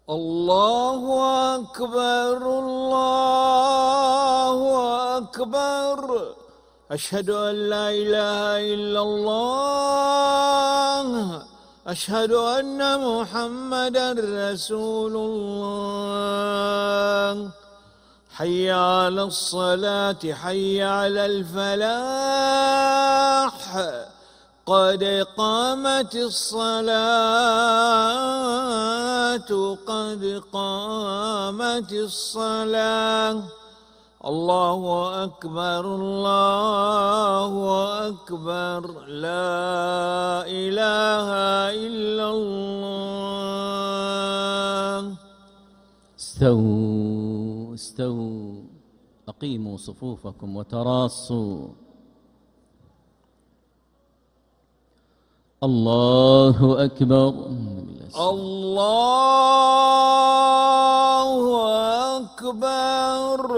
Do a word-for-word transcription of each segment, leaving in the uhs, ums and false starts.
الله أكبر الله أكبر أشهد أن لا إله إلا الله أشهد أن محمدا رسول الله حي على الصلاة حي على الفلاح قد قامت الصلاة قد قامت الصلاة الله أكبر الله أكبر لا إله إلا الله. استووا استووا أقيموا صفوفكم وتراصوا. الله أكبر. الله أكبر.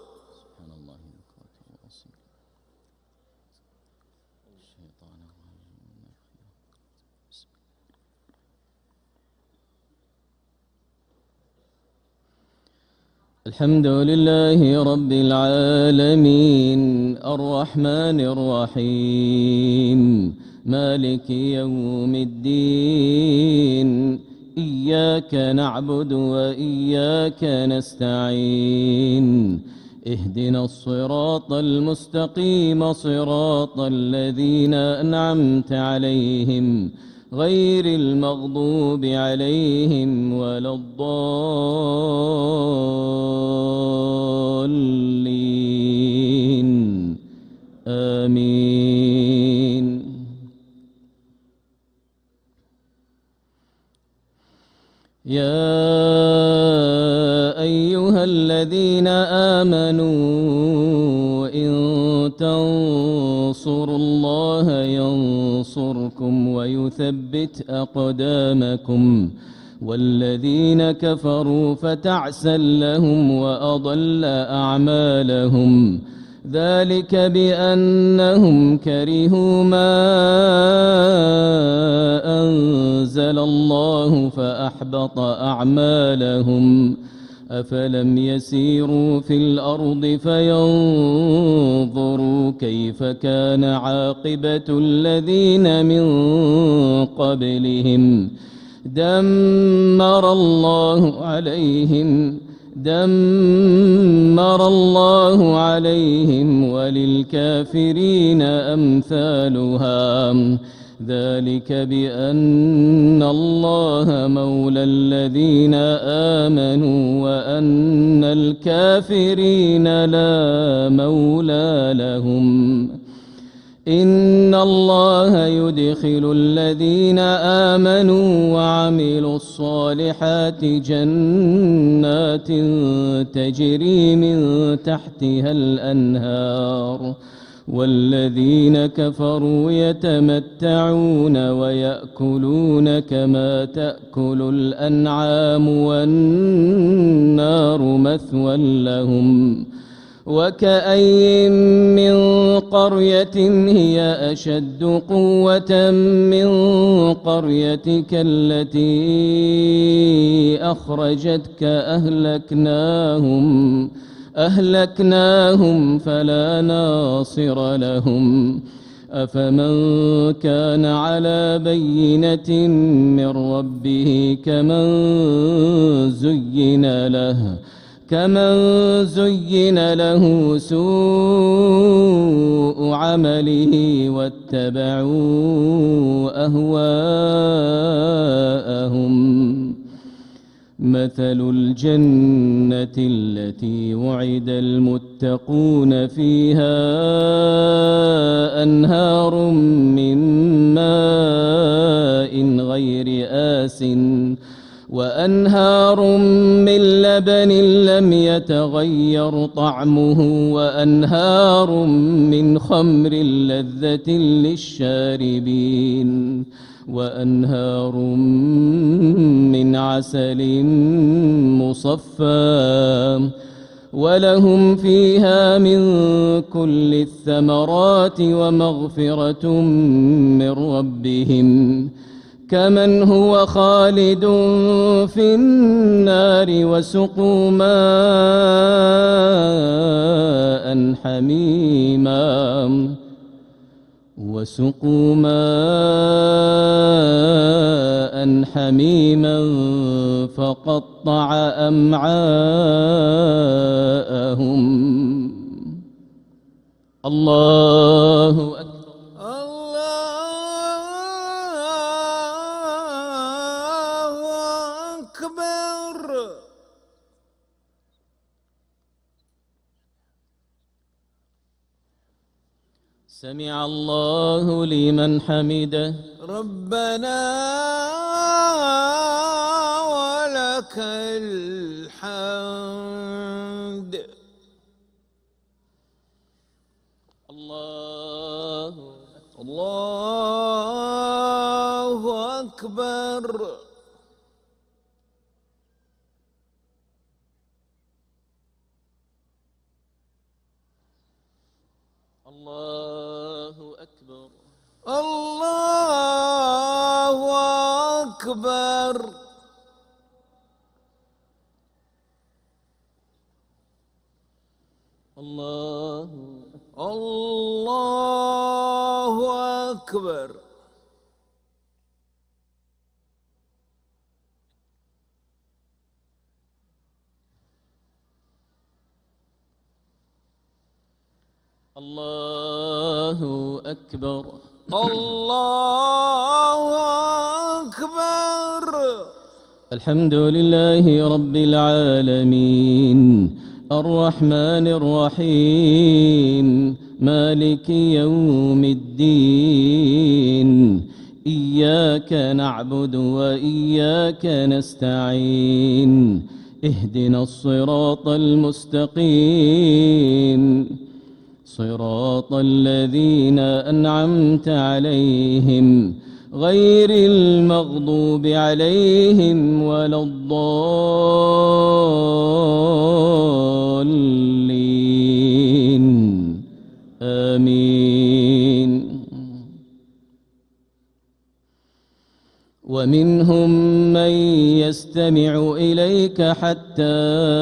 الحمد لله رب العالمين الرحمن الرحيم مالك يوم الدين إياك نعبد وإياك نستعين اهدنا الصراط المستقيم صراط الذين أنعمت عليهم غير المغضوب عليهم ولا الضالين آمين. يا أيها الذين آمنوا إن تنصروا الله ينصركم ويثبت أقدامكم والذين كفروا فتعسا لهم وأضل أعمالهم ذلك بأنهم كرهوا ما أنزل الله فأحبط أعمالهم أفلم يسيروا في الأرض فينظروا كيف كان عاقبة الذين من قبلهم دمر الله عليهم دمر الله عليهم وللكافرين أمثالها ذلك بأن الله مولى الذين آمنوا وأن الكافرين لا مولى لهم. إن الله يدخل الذين آمنوا وعملوا الصالحات جنات تجري من تحتها الأنهار والذين كفروا يتمتعون ويأكلون كما تأكل الأنعام والنار مثوى لهم. وكأين من قرية هي أشد قوة من قريتك التي أخرجتك أهلكناهم أهلكناهم فلا ناصر لهم. أفمن كان على بينة من ربه كمن زين له كمن زين له سوء عمله واتبعوا أهواءهم. مثل الجنة التي وعد المتقون فيها أنهار من ماء غير آسٍ وأنهار من لبن لم يتغير طعمه وأنهار من خمر لذة للشاربين وأنهار من عسل مصفى ولهم فيها من كل الثمرات ومغفرة من ربهم كمن هو خالد في النار وسقوا ماء حميما وسقوا ماء حميما فقطع أمعاءهم. الله أكبر. سمع الله لمن حمده. ربنا ولك الحمد. الله الله أكبر. الله أكبر. الله أكبر. الله الله أكبر. الله أكبر. الله أكبر. الحمد لله رب العالمين الرحمن الرحيم مالك يوم الدين إياك نعبد وإياك نستعين اهدنا الصراط المستقيم صراط الذين أنعمت عليهم غير المغضوب عليهم ولا الضالين آمين. ومنهم من يستمع إليك حتى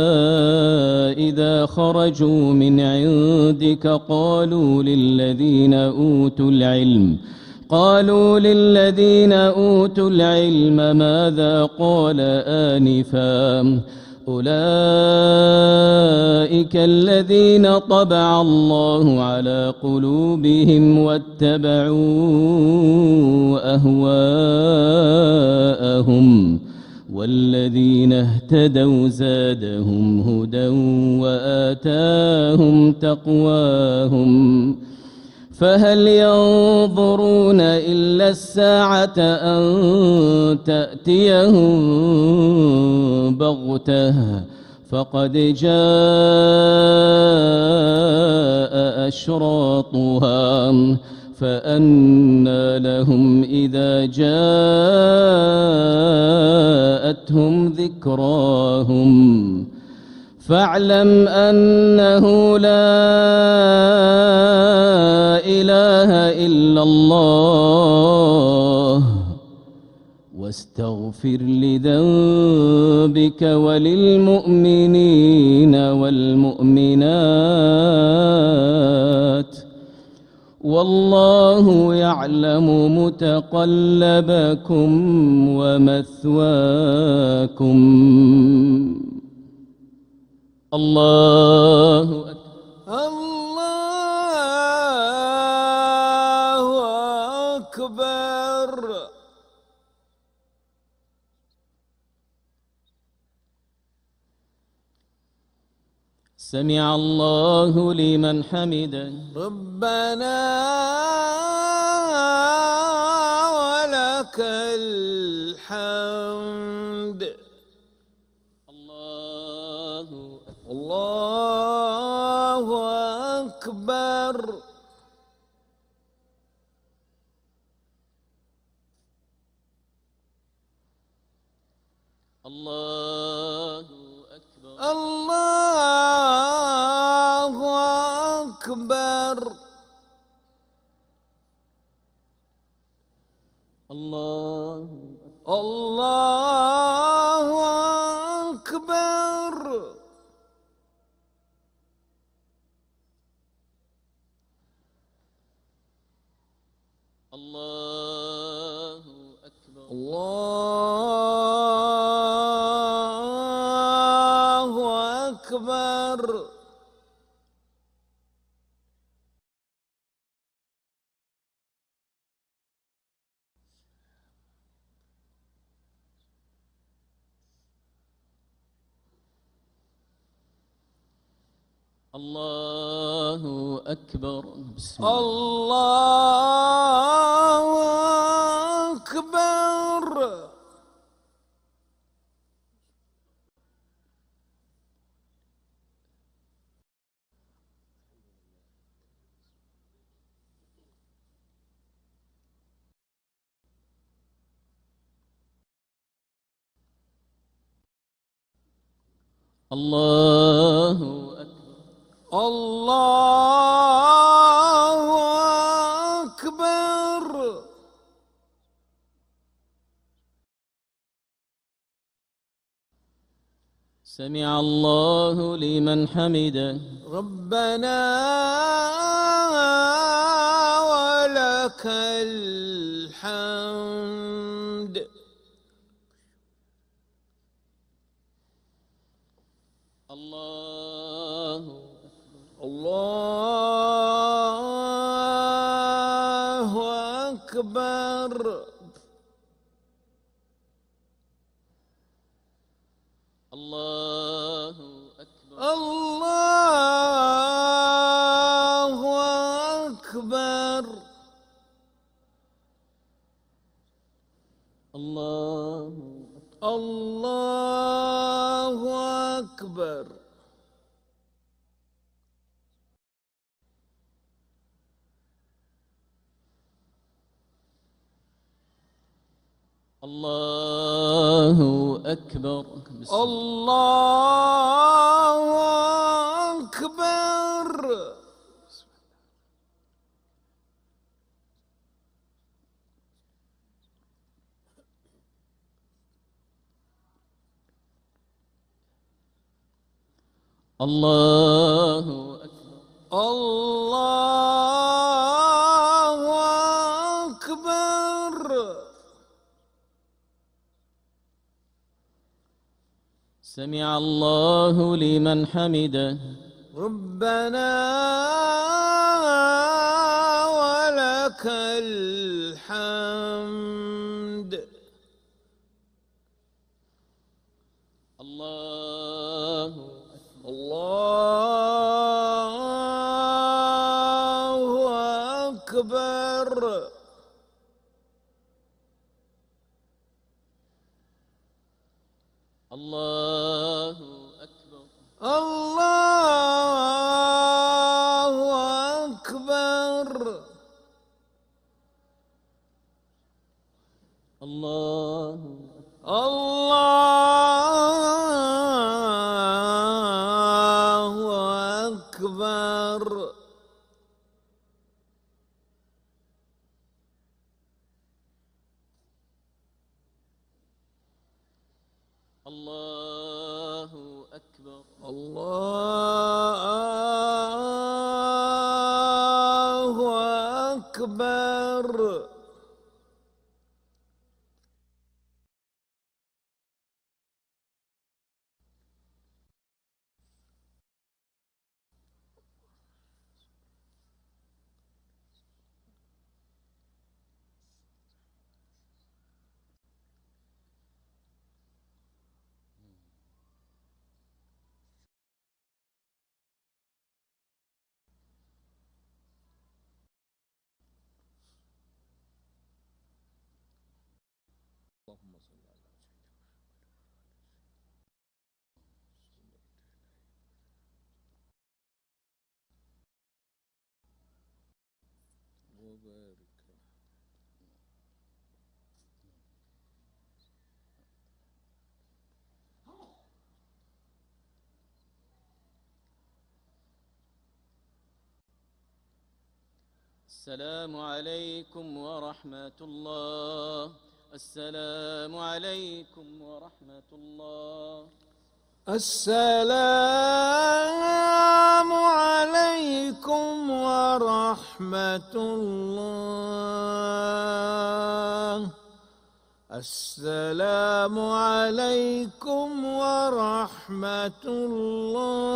إذا خرجوا من عندك قالوا للذين أوتوا العلم قالوا للذين أوتوا العلم ماذا قال آنفا أولئك الذين طبع الله على قلوبهم واتبعوا أهواءهم والذين اهتدوا زادهم هدى وآتاهم تقواهم فهل ينظرون إلا الساعة أن تأتيهم بغتة فقد جاء أشراطها فأنى لهم إذا جاءتهم ذكراهم فاعلم أنه لا إله إلا الله واستغفر لذنبك وللمؤمنين والمؤمنات والله يعلم متقلبكم ومثواكم. الله أكبر. الله أكبر. سمع الله لمن حمده. ربنا ولك الحمد. الله الله أكبر. الله أكبر. الله أكبر. الله الله أكبر. بسم الله. الله أكبر. الله أكبر. الله أكبر. سمع الله لمن حمده. ربنا ولك الحمد. الله الله أكبر. الله أكبر. الله أكبر. الله الله أكبر. الله أكبر. الله أكبر. الله أكبر. الله أكبر. سمع الله لمن حمده. ربنا ولك الحمد. الله الله أكبر. الله أكبر. الله أكبر. الله الله أكبر. الله أكبر. الله أكبر. اللهم صل على سيدنا وبارك. السلام عليكم ورحمة الله. السلام عليكم ورحمة الله. السلام عليكم ورحمة الله. السلام عليكم ورحمة الله.